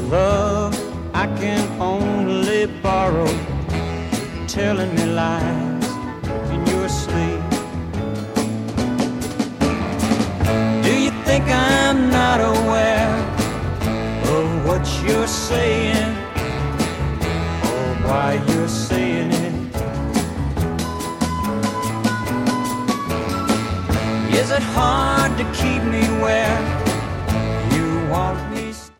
Love I can only borrow, telling me lies in your sleep. Do you think I'm not aware of what you're saying, or why you're saying it? Is it hard to keep me where you want